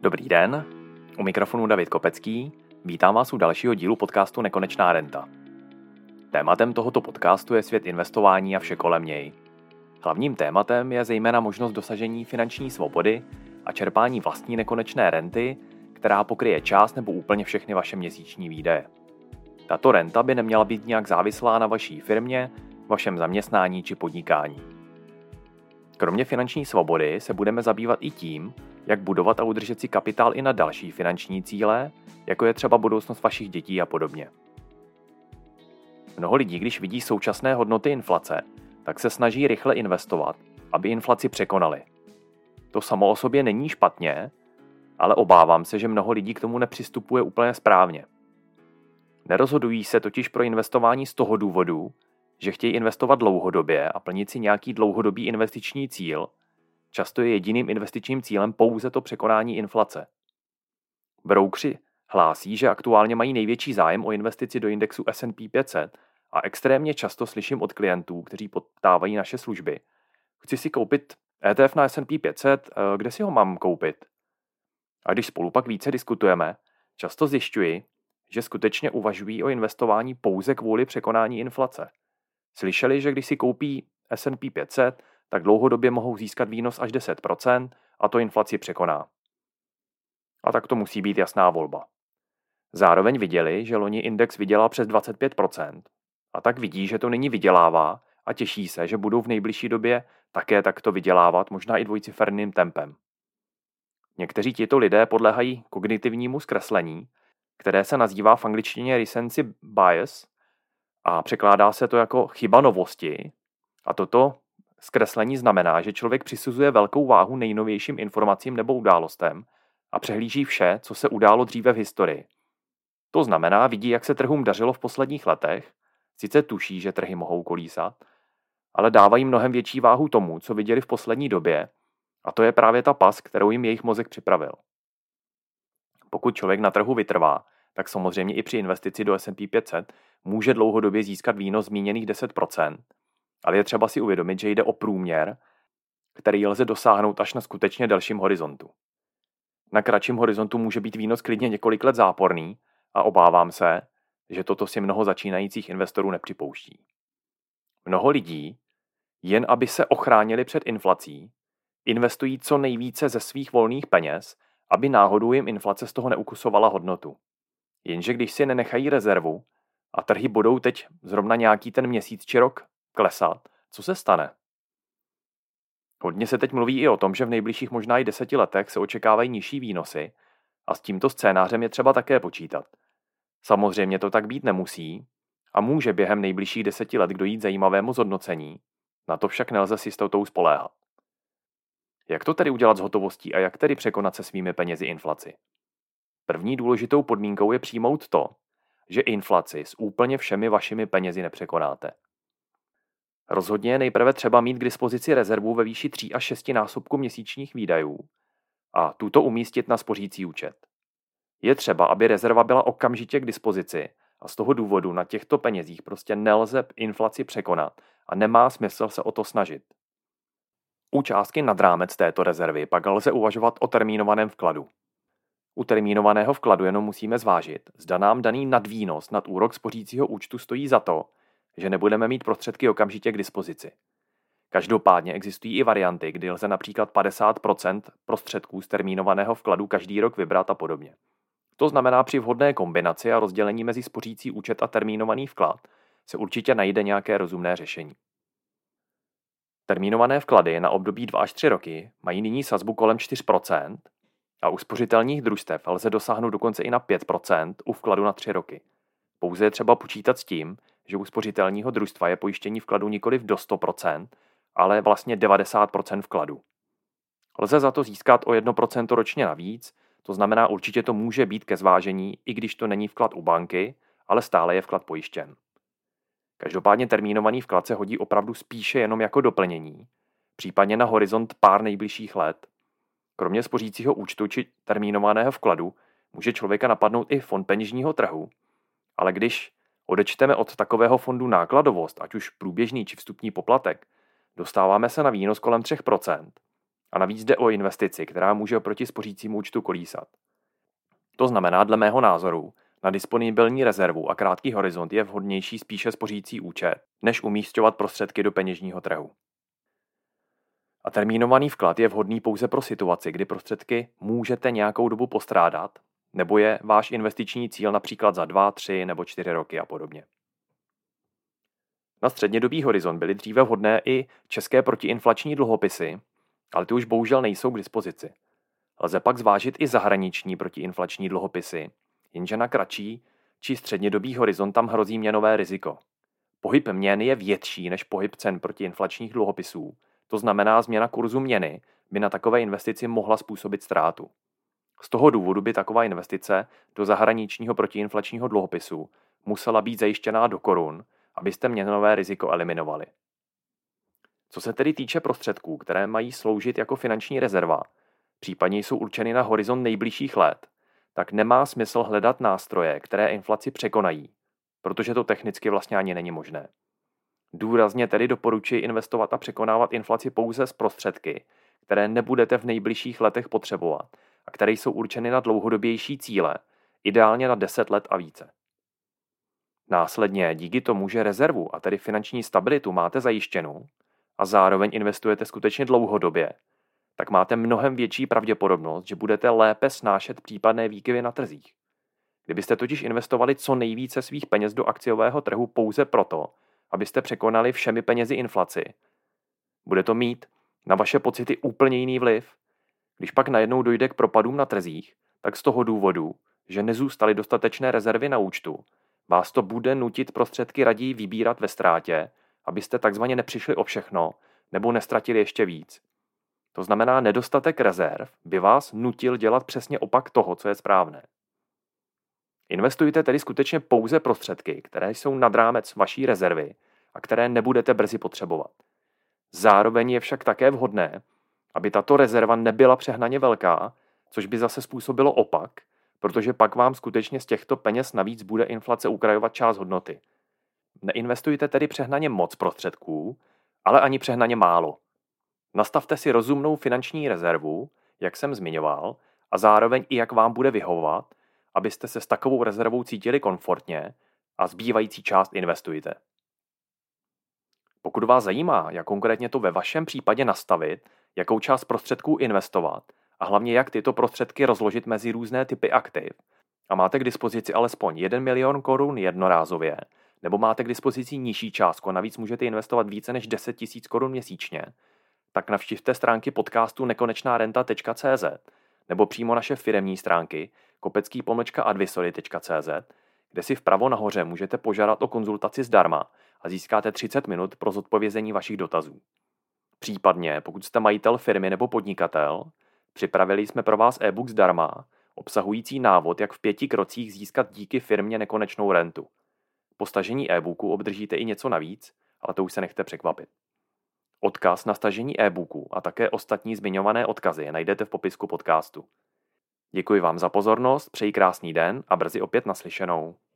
Dobrý den, u mikrofonu David Kopecký, vítám vás u dalšího dílu podcastu Nekonečná renta. Tématem tohoto podcastu je svět investování a vše kolem něj. Hlavním tématem je zejména možnost dosažení finanční svobody a čerpání vlastní nekonečné renty, která pokryje část nebo úplně všechny vaše měsíční výdaje. Tato renta by neměla být nějak závislá na vaší firmě, vašem zaměstnání či podnikání. Kromě finanční svobody se budeme zabývat i tím, jak budovat a udržet si kapitál i na další finanční cíle, jako je třeba budoucnost vašich dětí a podobně. Mnoho lidí, když vidí současné hodnoty inflace, tak se snaží rychle investovat, aby inflaci překonali. To samo o sobě není špatně, ale obávám se, že mnoho lidí k tomu nepřistupuje úplně správně. Nerozhodují se totiž pro investování z toho důvodu, že chtějí investovat dlouhodobě a plnit si nějaký dlouhodobý investiční cíl. Často je jediným investičním cílem pouze to překonání inflace. Broukři hlásí, že aktuálně mají největší zájem o investici do indexu S&P 500 a extrémně často slyším od klientů, kteří poptávají naše služby. Chci si koupit ETF na S&P 500, kde si ho mám koupit? A když spolu pak více diskutujeme, často zjišťuji, že skutečně uvažují o investování pouze kvůli překonání inflace. Slyšeli, že když si koupí S&P 500, tak dlouhodobě mohou získat výnos až 10% a to inflaci překoná. A tak to musí být jasná volba. Zároveň viděli, že loni index vydělal přes 25%. A tak vidí, že to nyní vydělává a těší se, že budou v nejbližší době také takto vydělávat, možná i dvojciferným tempem. Někteří tito lidé podléhají kognitivnímu zkreslení, které se nazývá v angličtině recency bias a překládá se to jako chyba novosti. A toto zkreslení znamená, že člověk přisuzuje velkou váhu nejnovějším informacím nebo událostem a přehlíží vše, co se událo dříve v historii. To znamená, vidí, jak se trhům dařilo v posledních letech, sice tuší, že trhy mohou kolísat, ale dávají mnohem větší váhu tomu, co viděli v poslední době, a to je právě ta pas, kterou jim jejich mozek připravil. Pokud člověk na trhu vytrvá, tak samozřejmě i při investici do S&P 500 může dlouhodobě získat výnos zmíněných 10%, ale je třeba si uvědomit, že jde o průměr, který lze dosáhnout až na skutečně delším horizontu. Na kratším horizontu může být výnos klidně několik let záporný a obávám se, že toto si mnoho začínajících investorů nepřipouští. Mnoho lidí, jen aby se ochránili před inflací, investují co nejvíce ze svých volných peněz, aby náhodou jim inflace z toho neukusovala hodnotu. Jenže když si nenechají rezervu a trhy budou teď zrovna nějaký ten měsíc či rok klesat, co se stane? Hodně se teď mluví i o tom, že v nejbližších možná i 10 letech se očekávají nižší výnosy a s tímto scénářem je třeba také počítat. Samozřejmě to tak být nemusí a může během nejbližších 10 let dojít zajímavému zhodnocení, na to však nelze s jistotou spoléhat. Jak to tedy udělat s hotovostí a jak tedy překonat se svými penězi inflaci? První důležitou podmínkou je přijmout to, že inflaci s úplně všemi vašimi penězi nepřekonáte. Rozhodně je nejprve třeba mít k dispozici rezervu ve výši 3 až 6 násobku měsíčních výdajů a tuto umístit na spořící účet. Je třeba, aby rezerva byla okamžitě k dispozici a z toho důvodu na těchto penězích prostě nelze inflaci překonat a nemá smysl se o to snažit. U částky nad rámec této rezervy pak lze uvažovat o termínovaném vkladu. U termínovaného vkladu jenom musíme zvážit, zda nám daný nadvýnos nad úrok spořícího účtu stojí za to, že nebudeme mít prostředky okamžitě k dispozici. Každopádně existují i varianty, kdy lze například 50% prostředků z termínovaného vkladu každý rok vybrat a podobně. To znamená, při vhodné kombinaci a rozdělení mezi spořící účet a termínovaný vklad se určitě najde nějaké rozumné řešení. Termínované vklady na období 2 až 3 roky mají nyní sazbu kolem 4% a u spořitelních družstev lze dosáhnout dokonce i na 5% u vkladu na 3 roky. Pouze je třeba počítat s tím, že u spořitelního družstva je pojištění vkladu nikoliv do 100%, ale vlastně 90% vkladu. Lze za to získat o 1% ročně navíc, to znamená určitě to může být ke zvážení, i když to není vklad u banky, ale stále je vklad pojištěn. Každopádně termínovaný vklad se hodí opravdu spíše jenom jako doplnění, případně na horizont pár nejbližších let. Kromě spořícího účtu či termínovaného vkladu může člověka napadnout i fond peněžního trhu, ale když odečteme od takového fondu nákladovost, ať už průběžný či vstupní poplatek, dostáváme se na výnos kolem 3%. A navíc jde o investici, která může oproti spořícímu účtu kolísat. To znamená, dle mého názoru, na disponibilní rezervu a krátký horizont je vhodnější spíše spořící účet, než umísťovat prostředky do peněžního trhu. A termínovaný vklad je vhodný pouze pro situaci, kdy prostředky můžete nějakou dobu postrádat, nebo je váš investiční cíl například za 2, 3 nebo 4 roky a podobně. Na střednědobý horizont byly dříve vhodné i české protiinflační dluhopisy, ale ty už bohužel nejsou k dispozici. Lze pak zvážit i zahraniční protiinflační dluhopisy, jenže na kratší či střednědobý horizont tam hrozí měnové riziko. Pohyb měn je větší než pohyb cen protiinflačních dluhopisů, to znamená změna kurzu měny by na takové investici mohla způsobit ztrátu. Z toho důvodu by taková investice do zahraničního protiinflačního dluhopisu musela být zajištěná do korun, abyste měnové riziko eliminovali. Co se tedy týče prostředků, které mají sloužit jako finanční rezerva, případně jsou určeny na horizont nejbližších let, tak nemá smysl hledat nástroje, které inflaci překonají, protože to technicky vlastně ani není možné. Důrazně tedy doporučuji investovat a překonávat inflaci pouze s prostředky, které nebudete v nejbližších letech potřebovat a které jsou určeny na dlouhodobější cíle, ideálně na 10 let a více. Následně díky tomu, že rezervu a tedy finanční stabilitu máte zajištěnou a zároveň investujete skutečně dlouhodobě, tak máte mnohem větší pravděpodobnost, že budete lépe snášet případné výkyvy na trzích. Kdybyste totiž investovali co nejvíce svých peněz do akciového trhu pouze proto, abyste překonali všemi penězi inflaci, bude to mít na vaše pocity úplně jiný vliv. Když pak najednou dojde k propadům na trzích, tak z toho důvodu, že nezůstaly dostatečné rezervy na účtu, vás to bude nutit prostředky raději vybírat ve ztrátě, abyste takzvaně nepřišli o všechno nebo nestratili ještě víc. To znamená, nedostatek rezerv by vás nutil dělat přesně opak toho, co je správné. Investujte tedy skutečně pouze prostředky, které jsou nad rámec vaší rezervy a které nebudete brzy potřebovat. Zároveň je však také vhodné, aby tato rezerva nebyla přehnaně velká, což by zase způsobilo opak, protože pak vám skutečně z těchto peněz navíc bude inflace ukrajovat část hodnoty. Neinvestujte tedy přehnaně moc prostředků, ale ani přehnaně málo. Nastavte si rozumnou finanční rezervu, jak jsem zmiňoval, a zároveň i jak vám bude vyhovovat, abyste se s takovou rezervou cítili komfortně a zbývající část investujte. Pokud vás zajímá, jak konkrétně to ve vašem případě nastavit, jakou část prostředků investovat a hlavně jak tyto prostředky rozložit mezi různé typy aktiv, a máte k dispozici alespoň 1 milion korun jednorázově, nebo máte k dispozici nižší částku a navíc můžete investovat více než 10 000 korun měsíčně, tak navštivte stránky podcastu nekonečnarenta.cz nebo přímo naše firemní stránky kopecký-advisory.cz, kde si vpravo nahoře můžete požádat o konzultaci zdarma a získáte 30 minut pro zodpovězení vašich dotazů. Případně, pokud jste majitel firmy nebo podnikatel, připravili jsme pro vás e-book zdarma, obsahující návod, jak v 5 krocích získat díky firmě nekonečnou rentu. Po stažení e-booku obdržíte i něco navíc, ale to už se nechte překvapit. Odkaz na stažení e-booku a také ostatní zmiňované odkazy najdete v popisku podcastu. Děkuji vám za pozornost, přeji krásný den a brzy opět naslyšenou.